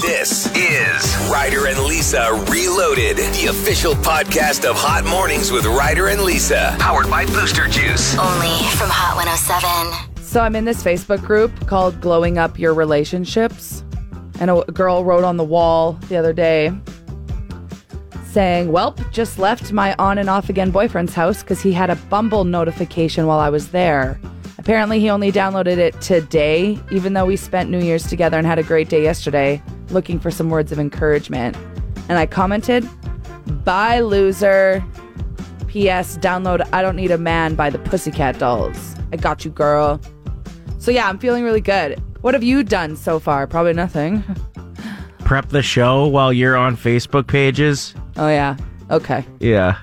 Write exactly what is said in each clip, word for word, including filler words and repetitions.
This is Ryder and Lisa Reloaded, the official podcast of Hot Mornings with Ryder and Lisa, powered by Booster Juice. Only from Hot one oh seven. So I'm in this Facebook group called Glowing Up Your Relationships. And a girl wrote on the wall the other day saying, "Welp, just left my on and off again boyfriend's house because he had a Bumble notification while I was there. Apparently he only downloaded it today, even though we spent New Year's together and had a great day yesterday, looking for some words of encouragement." And I commented, "Bye, loser. P S. Download I Don't Need a Man by the Pussycat Dolls. I got you, girl." So yeah, I'm feeling really good. What have you done so far? Probably nothing. Prep the show while you're on Facebook pages. Oh yeah. Okay. Yeah.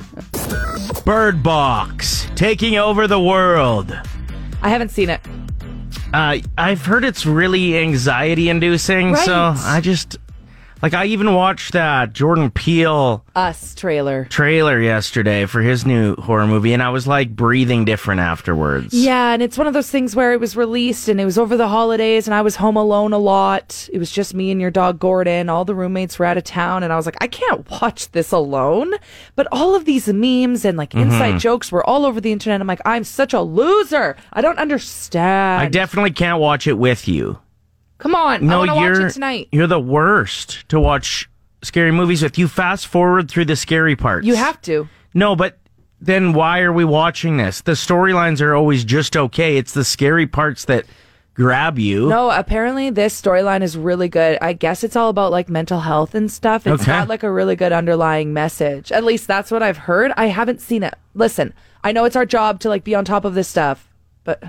Bird Box, taking over the world. I haven't seen it. Uh, I've heard it's really anxiety-inducing, Right. so I just... Like, I even watched that Jordan Peele Us trailer. trailer yesterday for his new horror movie, and I was, like, breathing different afterwards. Yeah, and it's one of those things where it was released and it was over the holidays and I was home alone a lot. It was just me and your dog Gordon. All the roommates were out of town and I was like, I can't watch this alone. But all of these memes and like inside Mm-hmm. jokes were all over the internet. I'm like, I'm such a loser. I don't understand. I definitely can't watch it with you. Come on. No, I want to you're watch it tonight. you're the worst to watch scary movies with. You fast forward through the scary parts. You have to. No, but then why are we watching this? The storylines are always just okay. It's the scary parts that grab you. No, apparently this storyline is really good. I guess it's all about like mental health and stuff. It's Okay. got like a really good underlying message. At least that's what I've heard. I haven't seen it. Listen, I know it's our job to like be on top of this stuff, but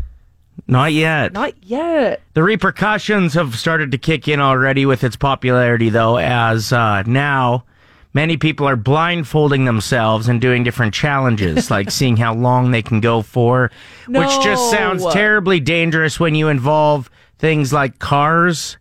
Not yet. not yet. The repercussions have started to kick in already with its popularity, though, as uh, now many people are blindfolding themselves and doing different challenges, like seeing how long they can go for, which just sounds No. terribly dangerous when you involve things like cars.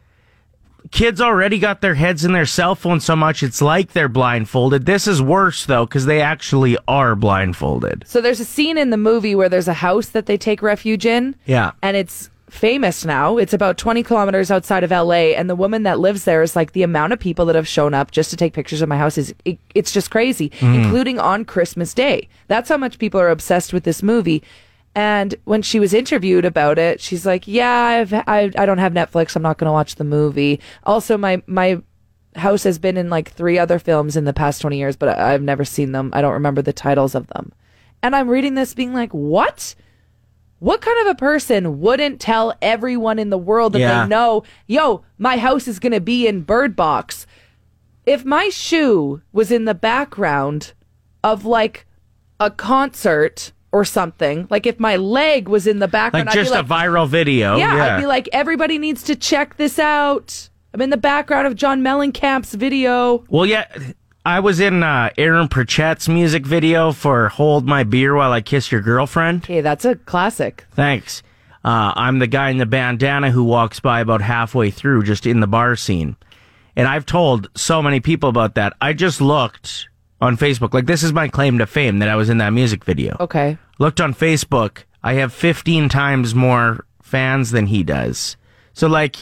Kids already got their heads in their cell phone so much it's like they're blindfolded. This is worse, though, because they actually are blindfolded. So there's a scene in the movie where there's a house that they take refuge in. Yeah. And it's famous now. It's about twenty kilometers outside of L A. And the woman that lives there is like, the amount of people that have shown up just to take pictures of my house is, it, it's just crazy, including on Christmas Day. That's how much people are obsessed with this movie. And when she was interviewed about it, she's like, yeah, I've, I, I don't have Netflix. I'm not going to watch the movie. Also, my, my house has been in like three other films in the past twenty years, but I've never seen them. I don't remember the titles of them. And I'm reading this being like, what? What kind of a person wouldn't tell everyone in the world that Yeah. they know, yo, my house is going to be in Bird Box? If my shoe was in the background of like a concert or something, like if my leg was in the background, Like just I'd a be like, viral video. yeah, I'd be like, everybody needs to check this out. I'm in the background of John Mellencamp's video. Well, yeah, I was in uh, Aaron Pritchett's music video for Hold My Beer While I Kiss Your Girlfriend. Okay, that's a classic. Thanks. Uh, I'm the guy in the bandana who walks by about halfway through, just in the bar scene. And I've told so many people about that. I just looked on Facebook. Like, this is my claim to fame, that I was in that music video. Okay. Looked on Facebook. I have fifteen times more fans than he does. So, like,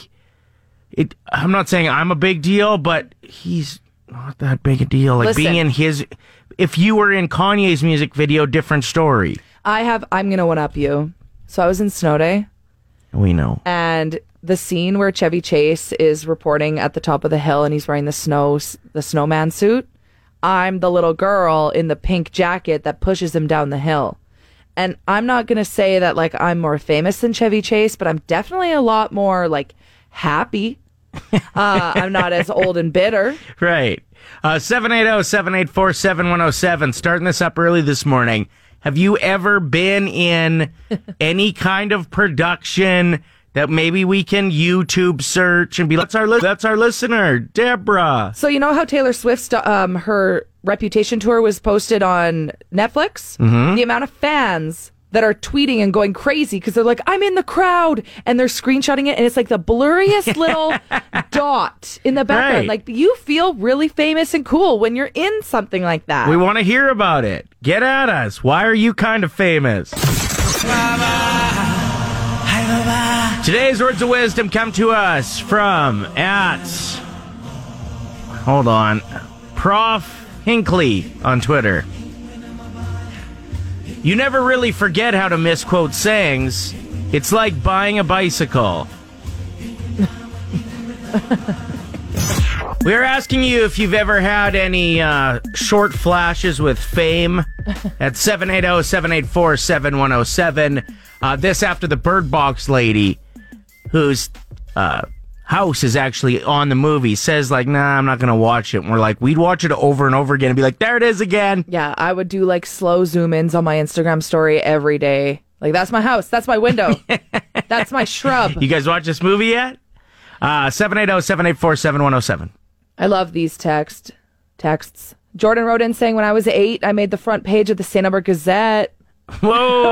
it. I'm not saying I'm a big deal, but he's not that big a deal. Like, Listen. being in his... If you were in Kanye's music video, different story. I have, I'm going to one up you. So I was in Snow Day. We know. And the scene where Chevy Chase is reporting at the top of the hill and he's wearing the snow the snowman suit, I'm the little girl in the pink jacket that pushes him down the hill. And I'm not going to say that like I'm more famous than Chevy Chase, but I'm definitely a lot more like happy. uh, I'm not as old and bitter. Right. Uh, seven eight zero, seven eight four, seven one zero seven. Starting this up early this morning. Have you ever been in any kind of production that maybe we can YouTube search and be like, that's our, li- that's our listener, Deborah? So you know how Taylor Swift's um her Reputation tour was posted on Netflix? Mm-hmm. The amount of fans that are tweeting and going crazy because they're like, I'm in the crowd, and they're screenshotting it, and it's like the blurriest little dot in the background. Right. Like, you feel really famous and cool when you're in something like that. We want to hear about it. Get at us. Why are you kind of famous? Today's words of wisdom come to us from at, hold on, Prof Hinckley on Twitter. You never really forget how to misquote sayings. It's like buying a bicycle. We are asking you if you've ever had any uh, short flashes with fame at seven eight zero, seven eight four, seven one zero seven. Uh, this after the Bird Box lady, whose uh, house is actually on the movie, says like, nah, I'm not going to watch it. And we're like, we'd watch it over and over again and be like, there it is again. Yeah, I would do like slow zoom-ins on my Instagram story every day. Like, that's my house. That's my window. That's my shrub. You guys watch this movie yet? Uh, seven eight zero, seven eight four, seven one zero seven. I love these text texts. Jordan wrote in saying, when I was eight, I made the front page of the Saint Albert Gazette. Whoa!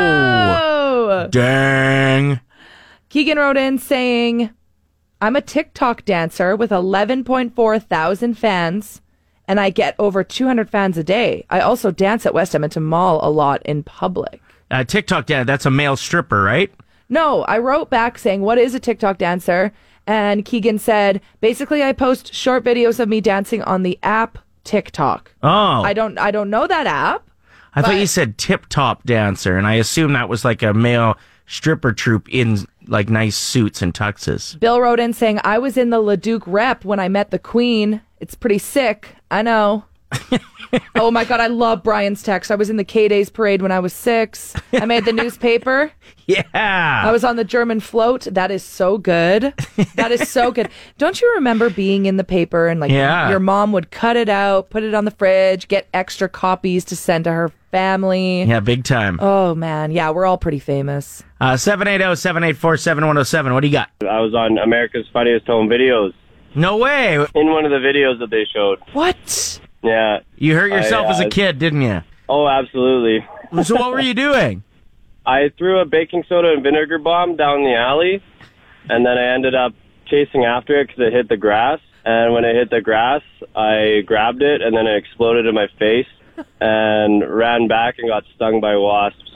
Oh! Dang. Keegan wrote in saying, I'm a TikTok dancer with eleven point four thousand fans, and I get over two hundred fans a day. I also dance at West Edmonton Mall a lot in public. Uh, TikTok dance, that's a male stripper, right? No, I wrote back saying, what is a TikTok dancer? And Keegan said, basically, I post short videos of me dancing on the app TikTok. Oh. I don't I don't know that app. I but thought you said tip-top dancer, and I assumed that was like a male stripper troupe in like nice suits and tuxes. Bill wrote in saying, I was in the Leduc rep when I met the Queen. It's pretty sick. I know. Oh my God, I love Brian's text. I was in the K-Days parade when I was six. I made the newspaper. Yeah. I was on the German float. That is so good. That is so good. Don't you remember being in the paper and like Yeah. your mom would cut it out, put it on the fridge, get extra copies to send to her family? Yeah, big time. Oh man, yeah, we're all pretty famous. Uh, seven eight zero, seven eight four, seven one zero seven. What do you got? I was on America's Funniest Home Videos No way. in one of the videos that they showed. What? Yeah. You hurt yourself I, uh, as a kid, didn't you? Oh, absolutely. So what were you doing? I threw a baking soda and vinegar bomb down the alley, and then I ended up chasing after it because it hit the grass. And when it hit the grass, I grabbed it, and then it exploded in my face and ran back and got stung by wasps.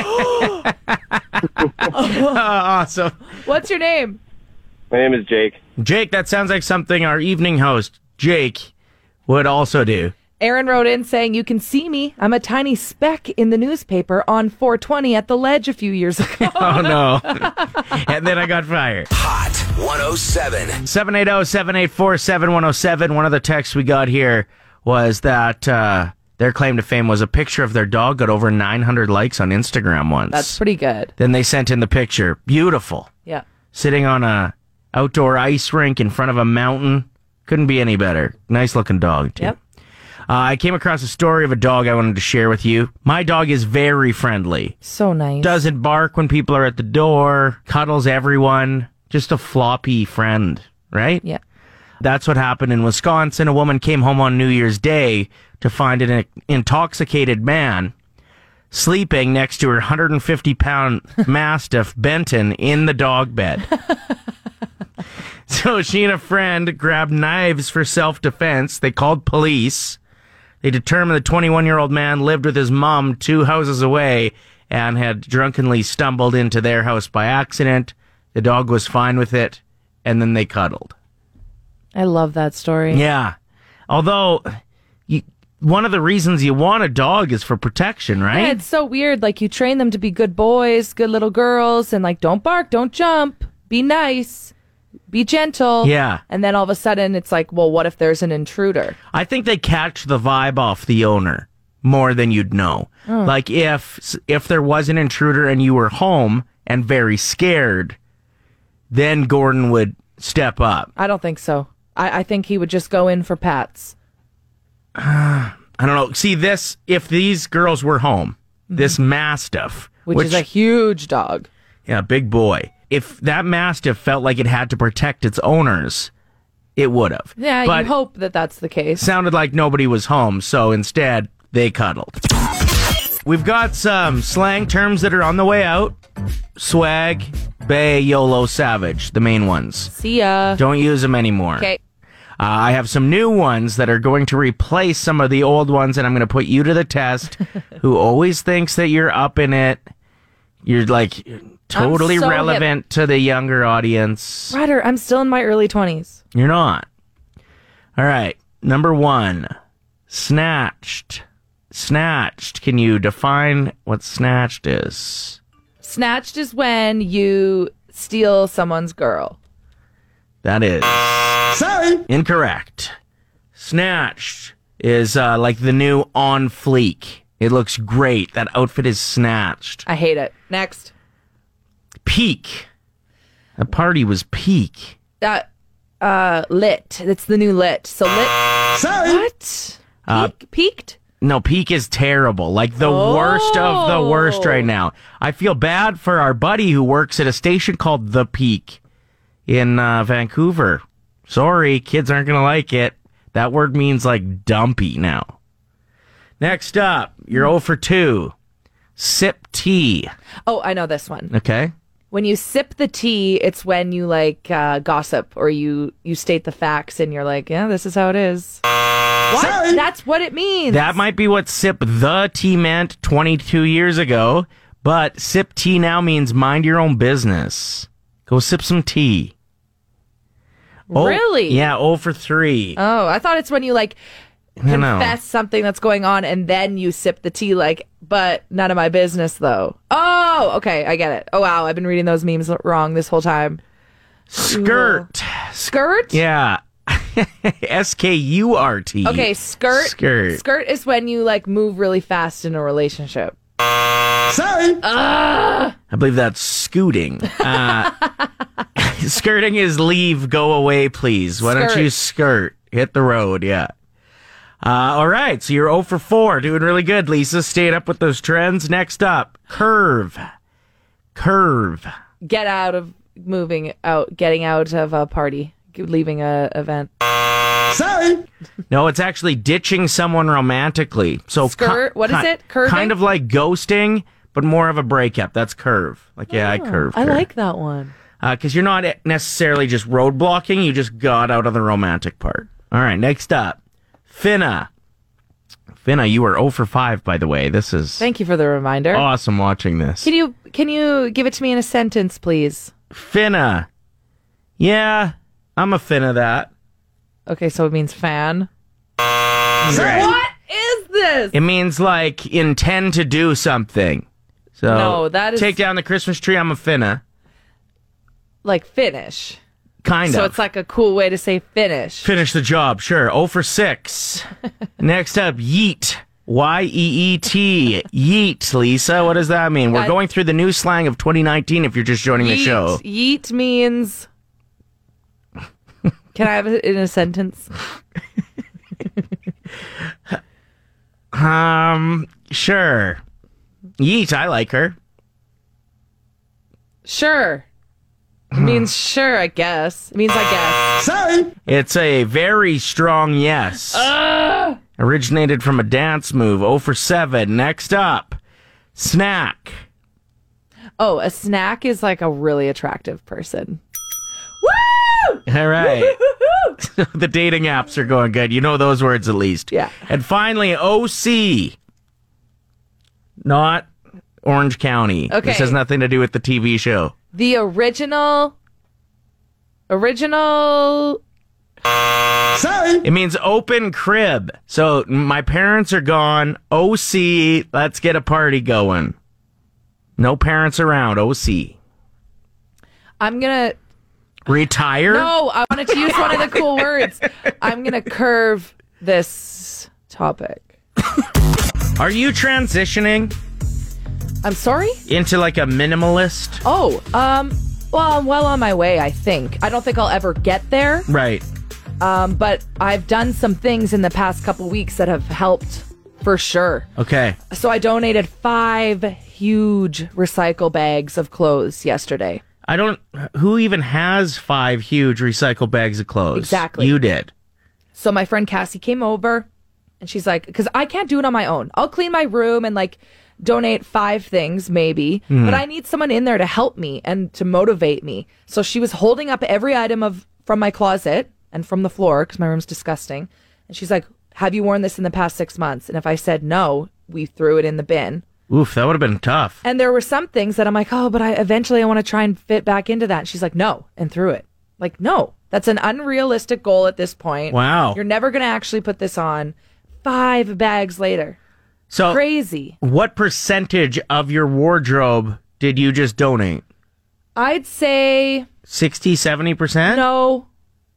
Oh, awesome. What's your name? My name is Jake. Jake, that sounds like something our evening host, Jake, would also do. Aaron wrote in saying, you can see me. I'm a tiny speck in the newspaper on four twenty at the Ledge a few years ago. Oh, no. And then I got fired. Hot one oh seven. seven eight zero, seven eight four, seven one zero seven. One of the texts we got here was that uh, their claim to fame was a picture of their dog got over nine hundred likes on Instagram once. That's pretty good. Then they sent in the picture. Beautiful. Yeah. Sitting on a outdoor ice rink in front of a mountain. Couldn't be any better. Nice looking dog, too. Yep. Uh, I came across a story of a dog I wanted to share with you. My dog is very friendly. So nice. Doesn't bark when people are at the door, cuddles everyone. Just a floppy friend, right? Yeah. That's what happened in Wisconsin. A woman came home on New Year's Day to find an intoxicated man sleeping next to her one hundred fifty pound Mastiff, Benton, in the dog bed. So she and a friend grabbed knives for self-defense. They called police. They determined the twenty-one-year-old man lived with his mom two houses away and had drunkenly stumbled into their house by accident. The dog was fine with it, and then they cuddled. I love that story. Yeah. Although, you, one of the reasons you want a dog is for protection, right? Yeah, it's so weird. Like, you train them to be good boys, good little girls, and like, don't bark, don't jump, be nice. Be gentle. Yeah. And then all of a sudden it's like, well, what if there's an intruder? I think they catch the vibe off the owner more than you'd know. Oh. Like if if there was an intruder and you were home and very scared, then Gordon would step up. I don't think so. I, I think he would just go in for pats. I don't know. See, this, if these girls were home, mm-hmm. this Mastiff. Which, which is a huge dog. Yeah, big boy. If that Mastiff felt like it had to protect its owners, it would have. Yeah, but you hope that that's the case. Sounded like nobody was home, so instead, they cuddled. We've got some slang terms that are on the way out. Swag, bae, YOLO, savage, the main ones. See ya. Don't use them anymore. Okay. Uh, I have some new ones that are going to replace some of the old ones, and I'm going to put you to the test. Who always thinks that you're up in it. You're like totally so relevant to the younger audience. Ryder, I'm still in my early twenties. You're not. All right. Number one, snatched. Snatched. Can you define what snatched is? Snatched is when you steal someone's girl. That is Sorry. Incorrect. Snatched is uh, like the new On Fleek. It looks great. That outfit is snatched. I hate it. Next. Peak. The party was peak. That uh, lit. It's the new lit. So lit. Sorry. What? Uh, Peak? Peaked? No, peak is terrible. Like the Oh. worst of the worst right now. I feel bad for our buddy who works at a station called The Peak in uh, Vancouver. Sorry, kids aren't going to like it. That word means like dumpy now. Next up, you're oh for two. Sip tea. Oh, I know this one. Okay. When you sip the tea, it's when you like uh, gossip or you you state the facts and you're like, yeah, this is how it is. What? Sorry. That's what it means. That might be what sip the tea meant twenty-two years ago, but sip tea now means mind your own business. Go sip some tea. Oh, Really? Yeah, oh for three. Oh, I thought it's when you like No, no. confess something that's going on and then you sip the tea like, but none of my business though. Oh, okay, I get it. Oh wow, I've been reading those memes wrong this whole time. Skirt. Skirt? Yeah. S K U R T. Okay, skirt. Skirt. Skirt is when you like move really fast in a relationship. Sorry. I believe that's scooting. Uh, skirting is leave, go away, please. Why don't Skirt. you skirt? Hit the road, yeah. Uh, all right, so you're oh for four. Doing really good, Lisa. Staying up with those trends. Next up, curve. Curve. Get out of moving out, getting out of a party, leaving a event. Sorry. No, it's actually ditching someone romantically. So Skirt? What is it? Curving? Kind of like ghosting, but more of a breakup. That's curve. Like, yeah, I curve. I curve. like that one. Because you're not necessarily just road blocking. You just got out of the romantic part. All right, next up. Finna. Finna, you were oh for five, by the way. This is Thank you for the reminder. awesome watching this. Can you can you give it to me in a sentence, please? Finna. Yeah, I'm a finna that. Okay, so it means fan. Right. What is this? It means like intend to do something. So No, that is- take down the Christmas tree. I'm a finna. Like finish. Kind So of. it's like a cool way to say finish. Finish the job, sure. oh for six. Next up, yeet. Y E E T. Yeet, Lisa. What does that mean? We're I- going through the new slang of twenty nineteen if you're just joining the Yeet. show. Yeet means. Can I have it in a sentence? Um, sure. Yeet, I like her. Sure. It means sure, I guess. It means I guess. Sorry. It's a very strong yes. Ah! Originated from a dance move. oh for seven. Next up, snack. Oh, a snack is like a really attractive person. Woo! All right. The dating apps are going good. You know those words at least. Yeah. And finally, O C. Not Orange County. Okay. This has nothing to do with the T V show. The original. Original. Sorry. It means open crib. So my parents are gone. O C, let's get a party going. No parents around. O C. I'm gonna. Retire? No, I wanted to use one of the cool words. I'm gonna curve this topic. Are you transitioning I'm sorry? into like a minimalist? Oh, um, well, I'm well on my way, I think. I don't think I'll ever get there, Right. um, but I've done some things in the past couple weeks that have helped for sure. Okay. So I donated five huge recycle bags of clothes yesterday. I don't. Who even has five huge recycle bags of clothes? Exactly. You did. So my friend Cassie came over and she's like, because I can't do it on my own. I'll clean my room and like donate five things maybe, but I need someone in there to help me and to motivate me. So she was holding up every item of from my closet and from the floor because my room's disgusting. And she's like, have you worn this in the past six months? And if I said no, we threw it in the bin. Oof, that would have been tough. And there were some things that I'm like, oh, but I eventually I want to try and fit back into that. And she's like, no, and threw it. Like, no, that's an unrealistic goal at this point. Wow. You're never going to actually put this on. Five bags later. So Crazy. What percentage of your wardrobe did you just donate? I'd say sixty, seventy percent? no.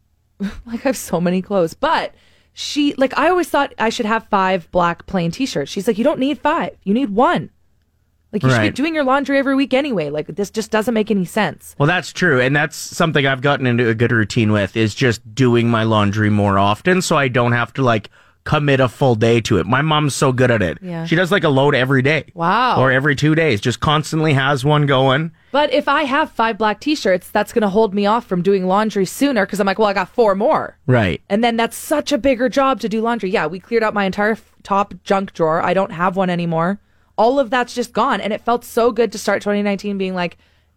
Like, I have so many clothes. But she, like, I always thought I should have five black plain t-shirts. She's like, you don't need five. You need one. Like, you should be Right. doing your laundry every week anyway. Like, this just doesn't make any sense. Well, that's true. And that's something I've gotten into a good routine with, is just doing my laundry more often so I don't have to, like, commit a full day to it. My mom's so good at it. Yeah. She does, like, a load every day. Wow. Or every two days. Just constantly has one going. But if I have five black t-shirts, that's going to hold me off from doing laundry sooner because I'm like, well, I got four more. Right. And then that's such a bigger job to do laundry. Yeah, we cleared out my entire f- top junk drawer. I don't have one anymore. All of that's just gone. And it felt so good to start twenty nineteen being like,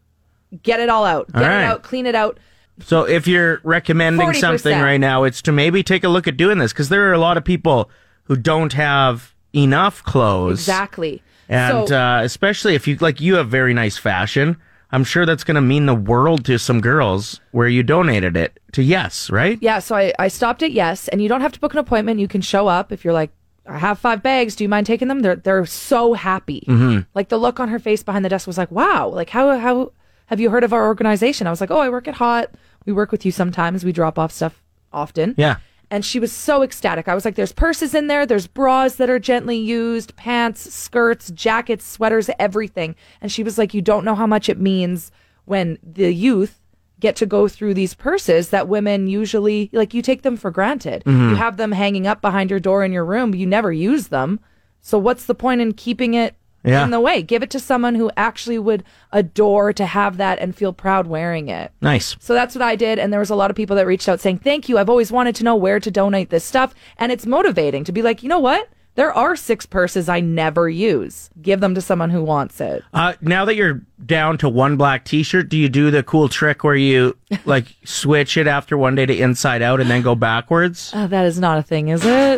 get it all out. Get All it right. out, clean it out. So if you're recommending forty percent. something right now, it's to maybe take a look at doing this, because there are a lot of people who don't have enough clothes. Exactly. And So- uh, especially if you, like, you have very nice fashion, I'm sure that's going to mean the world to some girls where you donated it to Yes, right? Yeah, so I, I stopped at Yes, and you don't have to book an appointment. You can show up if you're like, I have five bags. Do you mind taking them? They're they're so happy. Mm-hmm. Like, the look on her face behind the desk was like, wow. Like, how how have you heard of our organization? I was like, oh, I work at Hot. We work with you sometimes. We drop off stuff often. Yeah. And she was so ecstatic. I was like, there's purses in there. There's bras that are gently used, pants, skirts, jackets, sweaters, everything. And she was like, you don't know how much it means when the youth get to go through these purses that women usually, like, you take them for granted. You have them hanging up behind your door in your room, but you never use them. So what's the point in keeping it Yeah. in the way? Give it to someone who actually would adore to have that and feel proud wearing it. Nice. So that's what I did. And there was a lot of people that reached out saying, thank you. I've always wanted to know where to donate this stuff. And it's motivating to be like, you know what? There are six purses I never use. Give them to someone who wants it. Uh, now that you're down to one black t-shirt, do you do the cool trick where you, like, switch it after one day to inside out and then go backwards? Oh, that is not a thing, is it?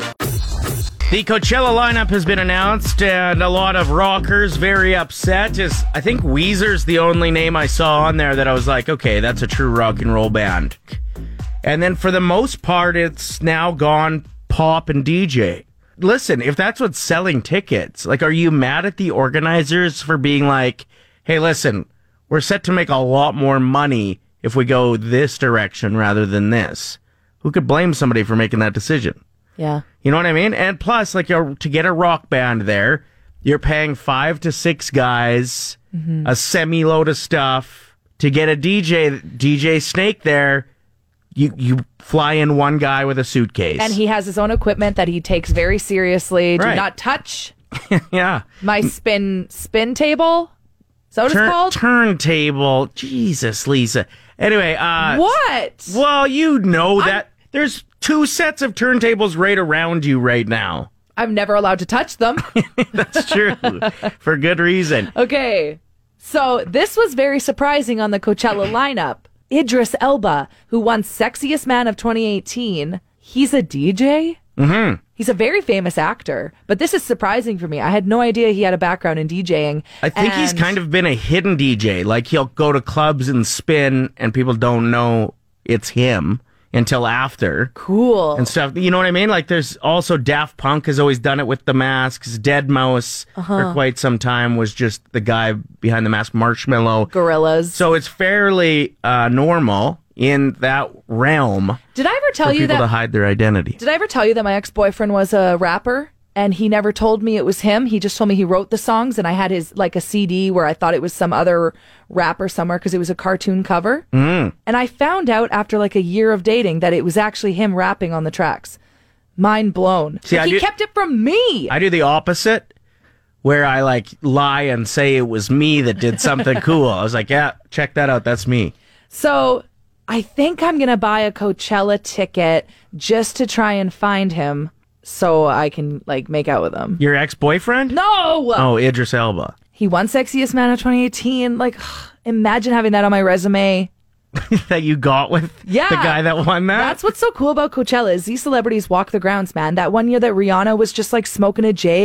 The Coachella lineup has been announced, and a lot of rockers very upset. Is I think Weezer's the only name I saw on there that I was like, okay, that's a true rock and roll band. And then for the most part, it's now gone pop and D J. Listen, if that's what's selling tickets, like, are you mad at the organizers for being like, hey, listen, we're set to make a lot more money if we go this direction rather than this? Who could blame somebody for making that decision? Yeah. You know what I mean? And plus, like, you're, to get a rock band there, you're paying five to six guys, Mm-hmm. a semi-load of stuff. To get a D J, D J Snake there, you you fly in one guy with a suitcase. And he has his own equipment that he takes very seriously. Do Right. not touch yeah. my spin spin table. Is that what Turn, it's called? turntable. Jesus, Lisa. Anyway, uh... What? Well, you know that. There's two sets of turntables right around you right now. I'm never allowed to touch them. That's true. For good reason. Okay. So this was very surprising on the Coachella lineup. Idris Elba, who won Sexiest Man of twenty eighteen, he's a D J? Mm-hmm. He's a very famous actor, but this is surprising for me. I had no idea he had a background in DJing. I think he's And- kind of been a hidden D J. Like, he'll go to clubs and spin, and people don't know it's him until after. Cool. And stuff. You know what I mean? Like, there's also Daft Punk has always done it with the masks. Dead Mouse for quite some time was just the guy behind the mask, Marshmallow. Gorillas. So it's fairly uh, normal in that realm Did I ever tell for you people that to hide their identity. Did I ever tell you that my ex-boyfriend was a rapper? And he never told me it was him. He just told me he wrote the songs, and I had his, like, a C D where I thought it was some other rapper somewhere because it was a cartoon cover. Mm. And I found out after, like, a year of dating that it was actually him rapping on the tracks. Mind blown. See, Like, I he do- kept it from me. I do the opposite, where I, like, lie and say it was me that did something cool. I was like, yeah, check that out. That's me. So I think I'm going to buy a Coachella ticket just to try and find him so I can, like, make out with him. Your ex-boyfriend? No! Oh, Idris Elba. He won Sexiest Man of twenty eighteen. Like, imagine having that on my resume. That you got with Yeah. the guy that won that? That's what's so cool about Coachella is these celebrities walk the grounds, man. That one year that Rihanna was just like smoking a J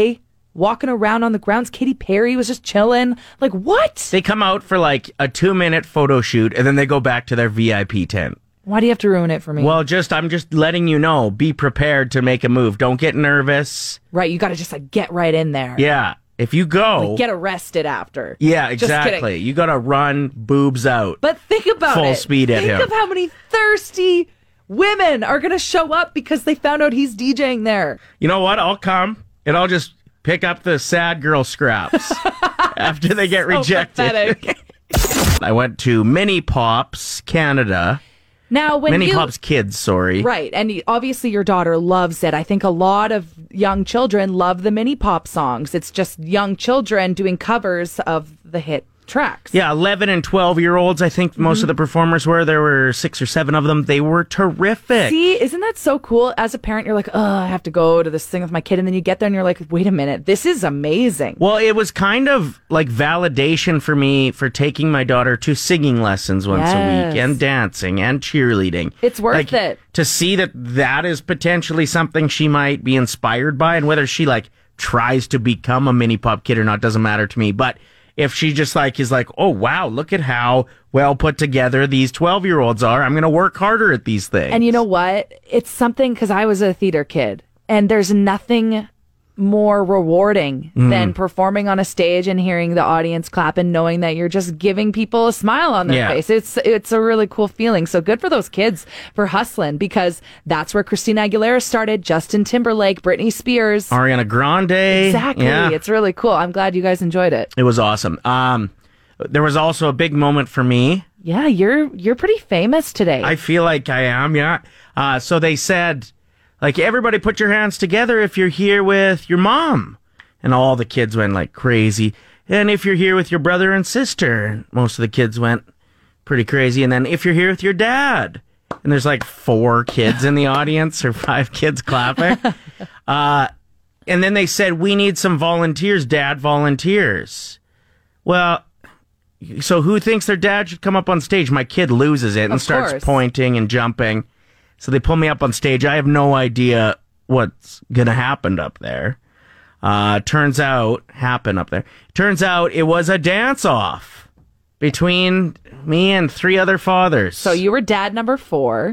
walking around on the grounds. Katy Perry was just chilling. Like, what? They come out for like a two-minute photo shoot, and then they go back to their V I P tent. Why do you have to ruin it for me? Well, just I'm just letting you know, be prepared to make a move. Don't get nervous. Right, you got to just like get right in there. Yeah. If you go... Like, get arrested after. Yeah, Just exactly. kidding. You got to run boobs out. But think about Full it. speed at think him. Think of how many thirsty women are going to show up because they found out he's DJing there. You know what? I'll come, and I'll just pick up the sad girl scraps after they get So rejected. pathetic. I went to Mini Pops, Canada. Now, when Mini you... Pops Kids, sorry. Right, and y- obviously your daughter loves it. I think a lot of young children love the Mini Pop songs. It's just young children doing covers of the hit tracks. Yeah, eleven and twelve-year-olds, I think most mm-hmm. of the performers were. There were six or seven of them. They were terrific. See, isn't that so cool? As a parent, you're like, oh, I have to go to this thing with my kid. And then you get there and you're like, wait a minute, this is amazing. Well, it was kind of like validation for me for taking my daughter to singing lessons once Yes. a week and dancing and cheerleading. It's worth Like, it. To see that that is potentially something she might be inspired by, and whether she like tries to become a Mini Pop kid or not doesn't matter to me. But if she just like is like, oh wow, look at how well put together these twelve-year-olds are. I'm going to work harder at these things. And you know what? It's something, because I was a theater kid, and there's nothing more rewarding Mm. than performing on a stage and hearing the audience clap and knowing that you're just giving people a smile on their Yeah. face. It's it's a really cool feeling. So good for those kids for hustling, because that's where Christina Aguilera started, Justin Timberlake, Britney Spears. Ariana Grande. Exactly. Yeah. It's really cool. I'm glad you guys enjoyed it. It was awesome. Um, there was also a big moment for me. Yeah, you're you're pretty famous today. I feel like I am, yeah. Uh, so they said, like, everybody put your hands together if you're here with your mom. And all the kids went like crazy. And if you're here with your brother and sister, and most of the kids went pretty crazy. And then if you're here with your dad, and there's like four kids in the audience or five kids clapping. Uh, and then they said, we need some volunteers, dad volunteers. Well, so who thinks their dad should come up on stage? My kid loses it and Of starts course. pointing and jumping. So they pull me up on stage. I have no idea what's going to happen up there. Uh, turns out, happen up there. Turns out it was a dance-off between me and three other fathers. So you were dad number four.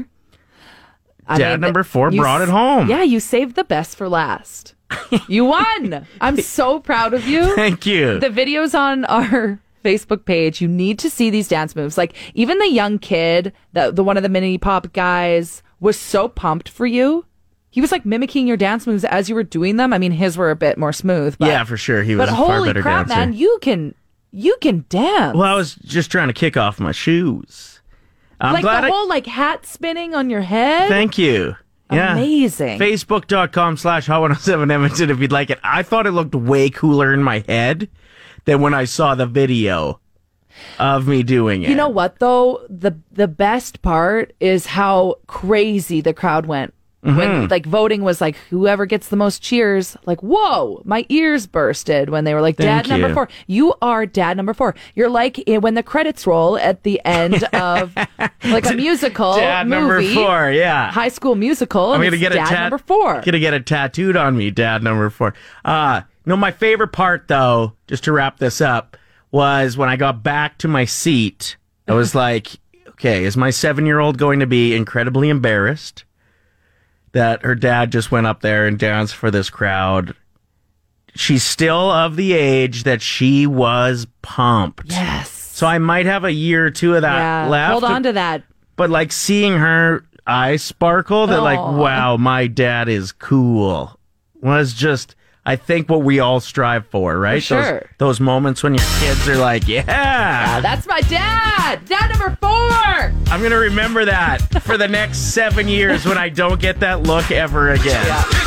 I Dad mean, number four you brought s- it home. Yeah, you saved the best for last. You won. I'm so proud of you. Thank you. The videos on our Facebook page, you need to see these dance moves. Like, even the young kid, the, the one of the Mini Pop guys, was so pumped for you. He was like mimicking your dance moves as you were doing them. I mean, his were a bit more smooth. But, yeah, for sure. He was but a far holy better crap, dancer. man, you can you can dance. Well, I was just trying to kick off my shoes. I'm like glad the I... whole like hat spinning on your head. Thank you. Yeah. Amazing. Facebook.com slash Hot one oh seven Edmonton if you'd like it. I thought it looked way cooler in my head than when I saw the video of me doing it. You know what though? The the best part is how crazy the crowd went. When Mm-hmm. like voting was like whoever gets the most cheers, like whoa, my ears bursted when they were like dad Thank number you. four. You are dad number four. You're like eh, when the credits roll at the end of like a musical Dad number movie, four, yeah. High School Musical. I'm and gonna it's get dad a tat- number four. Gonna get it tattooed on me, dad number four. Uh no, my favorite part though, just to wrap this up, was when I got back to my seat. I was like, okay, is my seven-year-old going to be incredibly embarrassed that her dad just went up there and danced for this crowd? She's still of the age that she was pumped. Yes. So I might have a year or two of that Yeah. left. Hold on to that. But like seeing her eyes sparkle, that like, Aw. wow, my dad is cool, was just, I think, what we all strive for, right? For sure. Those, those moments when your kids are like, yeah, Ah, that's my dad. Dad number four. I'm going to remember that for the next seven years when I don't get that look ever again.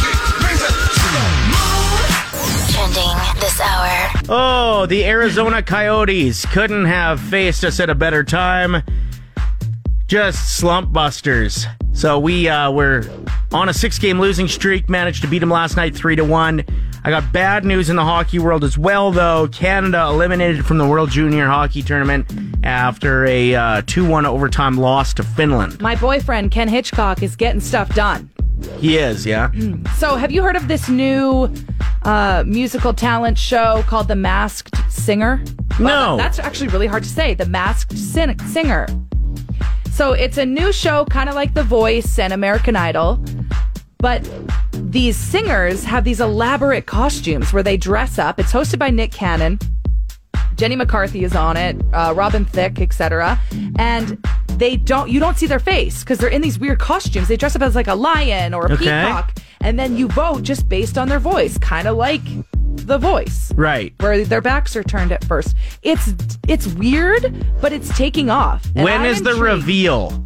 Trending this hour. Oh, the Arizona Coyotes couldn't have faced us at a better time. Just slump busters. So we uh, were on a six-game losing streak, managed to beat them last night three to one. I got bad news in the hockey world as well, though. Canada eliminated from the World Junior Hockey Tournament after a uh, two one overtime loss to Finland. My boyfriend, Ken Hitchcock, is getting stuff done. He is, yeah? So have you heard of this new uh, musical talent show called The Masked Singer. No. Wow, that- that's actually really hard to say. The Masked Sin- Singer. So it's a new show, kind of like The Voice and American Idol. But these singers have these elaborate costumes where they dress up. It's hosted by Nick Cannon. Jenny McCarthy is on it, uh, Robin Thicke, et cetera. And they don't, you don't see their face because they're in these weird costumes. They dress up as like a lion or a Okay. peacock. And then you vote just based on their voice, kind of like The Voice. Right. Where their backs are turned at first. It's it's weird, but it's taking off. And When I'm is the intrigued. reveal?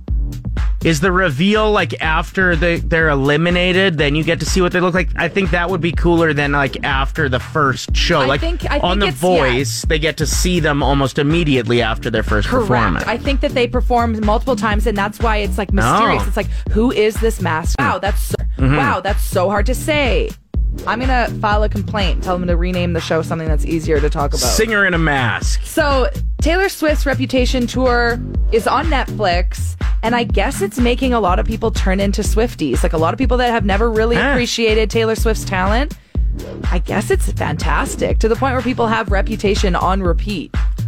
Is the reveal like after they, they're eliminated, then you get to see what they look like? I think that would be cooler than like after the first show. I like think- I on think The it's- Voice, they get to see them almost immediately after their first performance. Correct. I think that they performed multiple times, and that's why it's like mysterious. Oh. It's like, who is this mask? Wow, that's so, Mm-hmm. wow, that's so hard to say. I'm gonna file a complaint. Tell them to rename the show something that's easier to talk about. Singer in a mask. So Taylor Swift's Reputation tour is on Netflix, and I guess it's making a lot of people turn into Swifties. Like a lot of people that have never really Ah. appreciated Taylor Swift's talent. I guess it's fantastic to the point where people have Reputation on repeat.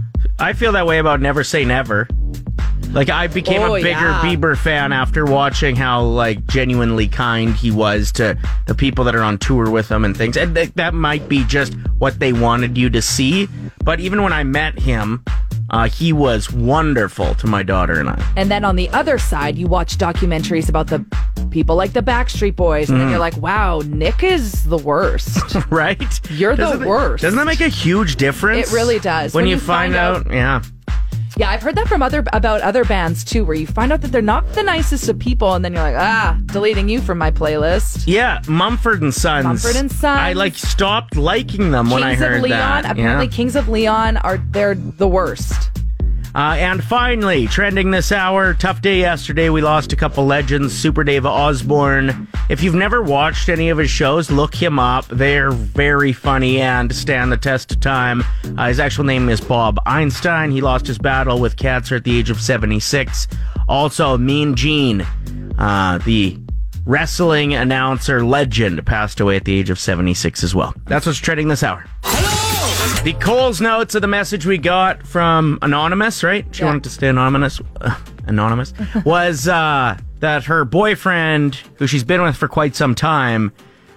I feel that way about Never Say Never. Like, I became Oh, a bigger yeah. Bieber fan after watching how, like, genuinely kind he was to the people that are on tour with him and things. And th- that might be just what they wanted you to see. But even when I met him, uh, he was wonderful to my daughter and I. And then on the other side, you watch documentaries about the people like the Backstreet Boys, and then you're like, wow, Nick is the worst. Right? You're the Doesn't it- worst. Doesn't that make a huge difference? It really does. When, When you, you find, find out, yeah. Yeah, I've heard that from other about other bands too, where you find out that they're not the nicest of people, and then you're like, ah, deleting you from my playlist. Yeah, Mumford and Sons. Mumford and Sons. I, like, stopped liking them when I Kings heard of Leon. that. Apparently, Yeah. Kings of Leon are they're the worst. Uh, and finally, trending this hour, tough day yesterday. We lost a couple legends. Super Dave Osborne. If you've never watched any of his shows, look him up. They're very funny and stand the test of time. Uh, his actual name is Bob Einstein. He lost his battle with cancer at the age of seventy-six. Also, Mean Gene, uh, the wrestling announcer legend, passed away at the age of seventy-six as well. That's what's trending this hour. The Coles notes of the message we got from Anonymous, right? She Yeah. wanted to stay anonymous. Uh, anonymous was uh, that her boyfriend, who she's been with for quite some time,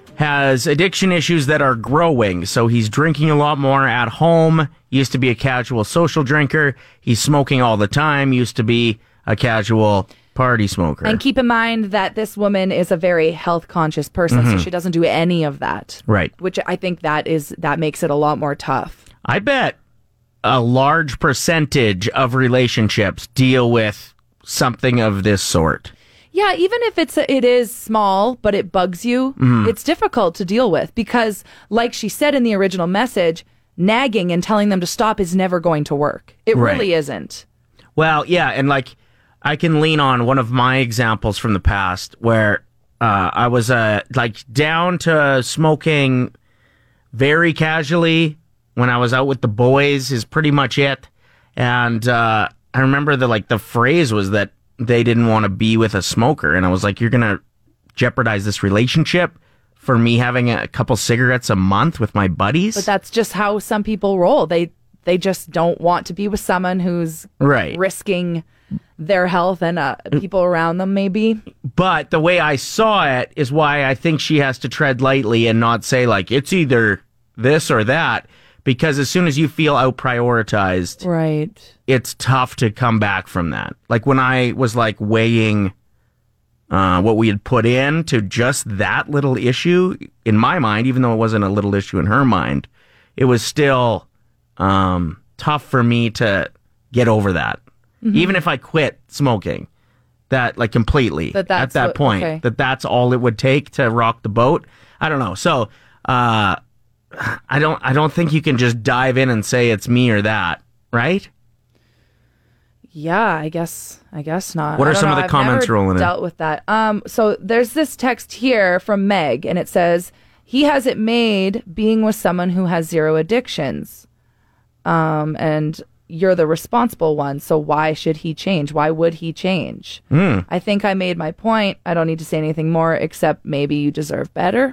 has addiction issues that are growing. So he's drinking a lot more at home. Used to be a casual social drinker. He's smoking all the time. Used to be a casual party smoker. And keep in mind that this woman is a very health conscious person, so she doesn't do any of that. Right. Which I think that is that makes it a lot more tough. I bet a large percentage of relationships deal with something of this sort. Yeah, even if it's a, it is small, but it bugs you, it's difficult to deal with because, like she said in the original message, nagging and telling them to stop is never going to work. It Right. really isn't. Well, yeah, and like I can lean on one of my examples from the past where uh, I was uh, like down to smoking very casually when I was out with the boys is pretty much it. And uh, I remember the like the phrase was that they didn't want to be with a smoker, and I was like, "You're gonna jeopardize this relationship for me having a couple cigarettes a month with my buddies?" But that's just how some people roll. They they just don't want to be with someone who's Right. risking their health and uh, people around them, maybe. But the way I saw it is why I think she has to tread lightly and not say, like, it's either this or that. Because as soon as you feel out prioritized, Right. it's tough to come back from that. Like when I was like weighing uh, what we had put in to just that little issue, in my mind, even though it wasn't a little issue in her mind, it was still um, tough for me to get over that. Mm-hmm. Even if I quit smoking, that like completely That that's at that what- point, okay. that that's all it would take to rock the boat. I don't know. So uh, I don't I don't think you can just dive in and say it's me or that, right? Yeah, I guess I guess not. What I are don't some know. of the I've comments never rolling in? dealt with that. Um, so there's this text here from Meg, and it says he has it made being with someone who has zero addictions, um, and you're the responsible one. So why should he change? Why would he change? Hmm. I think I made my point. I don't need to say anything more except maybe you deserve better.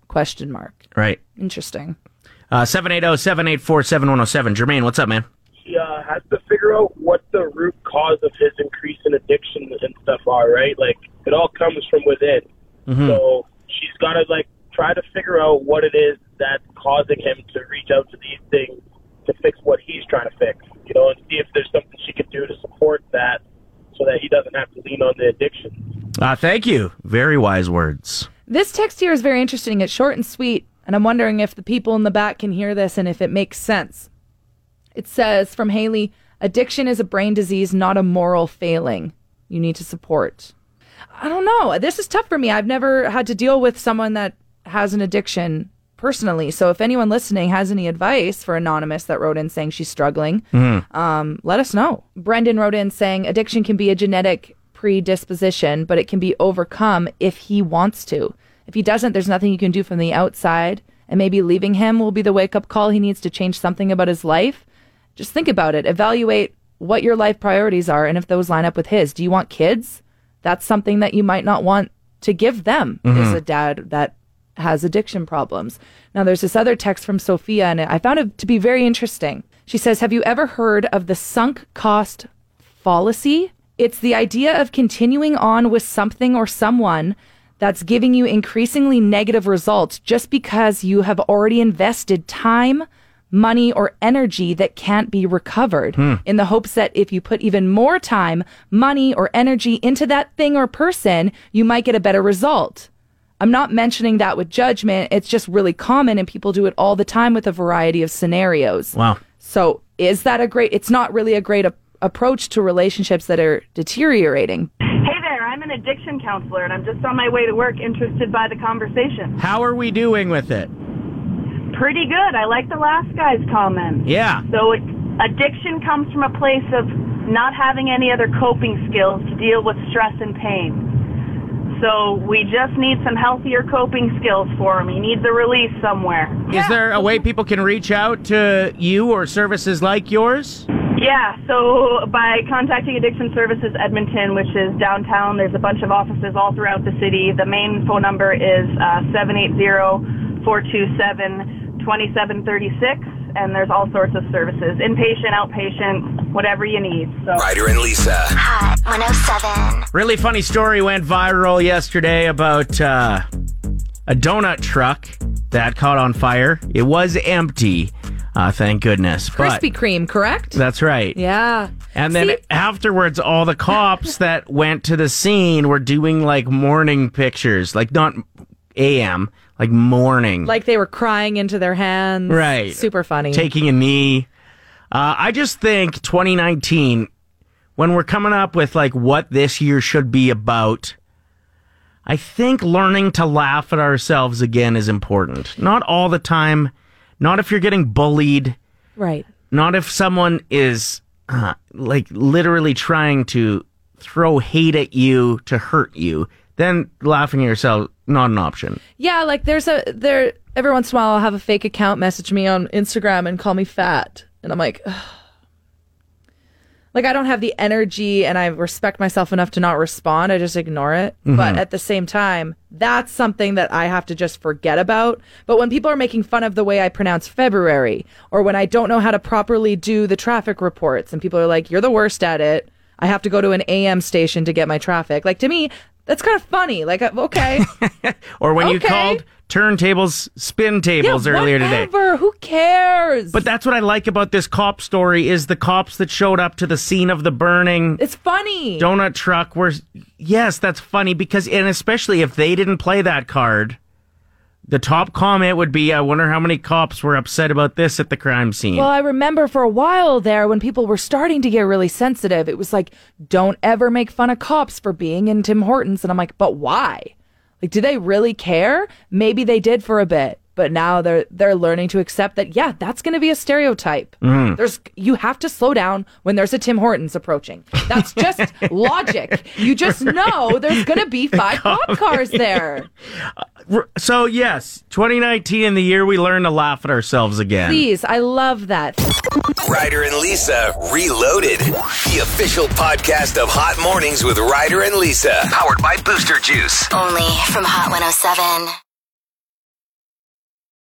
Question mark. Right. Interesting. Uh, seven eight zero, seven eight four, seven one zero seven. Jermaine, what's up, man? He uh, has to figure out what the root cause of his increase in addiction and stuff are, right? Like, it all comes from within. Mm-hmm. So she's got to, like, try to figure out what it is that's causing him to reach out to these things to fix what he's trying to fix, you know, and see if there's something she could do to support that so that he doesn't have to lean on the addiction. Uh, thank you. Very wise words. This text here is very interesting. It's short and sweet, and I'm wondering if the people in the back can hear this and if it makes sense. It says, from Haley, addiction is a brain disease, not a moral failing. You need to support. I don't know. This is tough for me. I've never had to deal with someone that has an addiction personally. So if anyone listening has any advice for Anonymous that wrote in saying she's struggling, mm. um, let us know. Brendan wrote in saying addiction can be a genetic predisposition, but it can be overcome if he wants to. If he doesn't, there's nothing you can do from the outside, and maybe leaving him will be the wake-up call. He needs to change something about his life. Just think about it. Evaluate what your life priorities are and if those line up with his. Do you want kids? That's something that you might not want to give them mm-hmm. as a dad that has addiction problems. Now, there's this other text from Sophia, and I found it to be very interesting. She says, have you ever heard of the sunk cost fallacy? It's the idea of continuing on with something or someone that's giving you increasingly negative results just because you have already invested time, money, or energy that can't be recovered hmm. in the hopes that if you put even more time, money, or energy into that thing or person, you might get a better result. I'm not mentioning that with judgment. It's just really common, and people do it all the time with a variety of scenarios. Wow. So is that a great, it's not really a great a- approach to relationships that are deteriorating. Hey there, I'm an addiction counselor, and I'm just on my way to work, interested by the conversation. How are we doing with it? Pretty good. I like the last guy's comment. Yeah. So it, addiction comes from a place of not having any other coping skills to deal with stress and pain. So we just need some healthier coping skills for him. He needs a release somewhere. Is yeah. there a way people can reach out to you or services like yours? Yeah, so by contacting Addiction Services Edmonton, which is downtown, there's a bunch of offices all throughout the city. The main phone number is uh, seven eight zero, four two seven, two seven three six, and there's all sorts of services, inpatient, outpatient, whatever you need. So. Ryder and Lisa. Hot one oh seven. Really funny story went viral yesterday about uh, a donut truck that caught on fire. It was empty, uh, thank goodness. Krispy but Kreme, correct? That's right. Yeah. And then See? afterwards, all the cops that went to the scene were doing like morning pictures, like not A M, like morning. Like they were crying into their hands. Right. Super funny. Taking a knee. Uh, I just think twenty nineteen, when we're coming up with like what this year should be about, I think learning to laugh at ourselves again is important. Not all the time. Not if you're getting bullied. Right. Not if someone is uh, like literally trying to throw hate at you to hurt you. Then laughing at yourself, not an option. Yeah, like there's a, there, every once in a while I'll have a fake account message me on Instagram and call me fat. And I'm like, ugh. Like I don't have the energy and I respect myself enough to not respond. I just ignore it. Mm-hmm. But at the same time, that's something that I have to just forget about. But when people are making fun of the way I pronounce February, or when I don't know how to properly do the traffic reports and people are like, you're the worst at it. I have to go to an A M station to get my traffic. Like to me, that's kind of funny. Like, okay. Or when okay. you called turntables spin tables yeah, earlier whatever. today. Who cares? But that's what I like about this cop story is the cops that showed up to the scene of the burning. It's funny. Donut truck were, yes, that's funny because, and especially if they didn't play that card, the top comment would be, I wonder how many cops were upset about this at the crime scene. Well, I remember for a while there when people were starting to get really sensitive, it was like, don't ever make fun of cops for being in Tim Hortons. And I'm like, but why? Like, do they really care? Maybe they did for a bit, but now they're they're learning to accept that, yeah, that's going to be a stereotype. Mm. There's you have to slow down when there's a Tim Hortons approaching. That's just logic. You just know there's going to be five cop cars there. So, yes, twenty nineteen, the year we learn to laugh at ourselves again. Please, I love that. Ryder and Lisa Reloaded, the official podcast of Hot Mornings with Ryder and Lisa, powered by Booster Juice. Only from Hot one oh seven.